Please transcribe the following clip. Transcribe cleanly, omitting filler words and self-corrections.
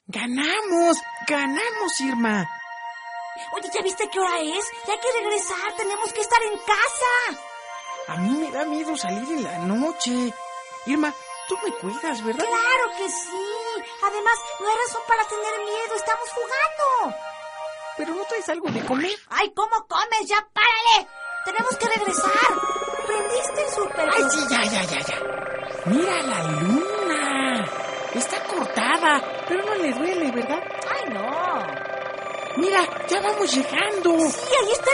¡Ganamos! ¡Ganamos, Irma! Oye, ¿ya viste qué hora es? Ya hay que regresar, tenemos que estar en casa. A mí me da miedo salir en la noche. Irma, tú me cuidas, ¿verdad? ¡Claro que sí! Además, no hay razón para tener miedo, estamos jugando. ¿Pero no traes algo de comer? ¡Ay, cómo comes! ¡Ya párale! Tenemos que regresar. ¿Prendiste el súper? ¡Ay, sí, ya! ¡Mira la luna! Está cortada, pero no le duele, ¿verdad? ¡Ay, no! ¡Mira, ya vamos llegando! Sí, ahí está